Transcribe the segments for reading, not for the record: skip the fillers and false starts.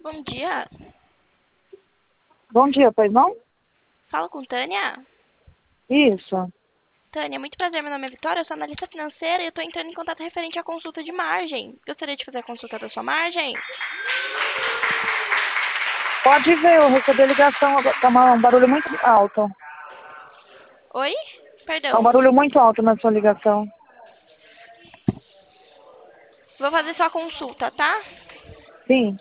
bom dia. Bom dia, pois não? Falo com Tânia. Isso. Tânia, muito prazer, meu nome é Vitória, eu sou analista financeira e eu estou entrando em contato referente à consulta de margem. Gostaria de fazer a consulta da sua margem? Pode ver, eu recebi a ligação, tá um barulho muito alto. Oi? Tá um Perdão. barulho muito alto na sua ligação. Vou fazer sua consulta, tá? Sim.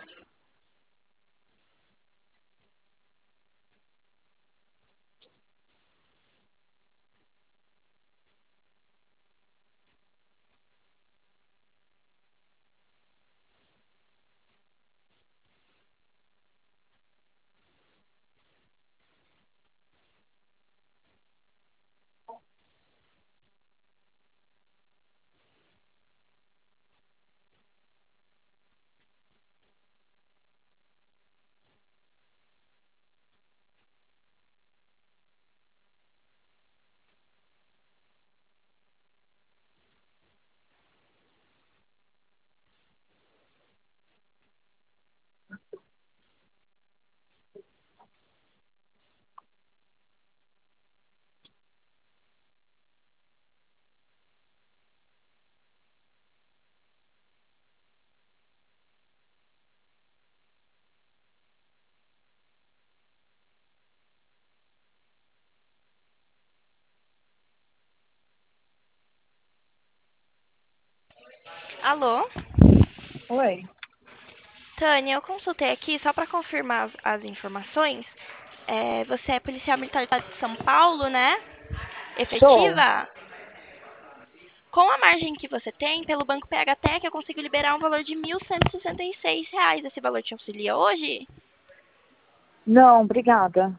Alô? Oi. Tânia, eu consultei aqui só para confirmar as informações. Você é policial militar do estado de São Paulo, né? Sou. Efetiva? Com a margem que você tem, pelo Banco PHTEC, eu consigo liberar um valor de R$ 1.166. Esse valor te auxilia hoje? Não, obrigada.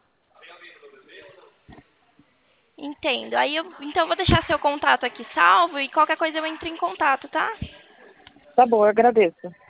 Entendo. Então eu vou deixar seu contato aqui salvo e qualquer coisa eu entro em contato, tá? Tá bom, eu agradeço.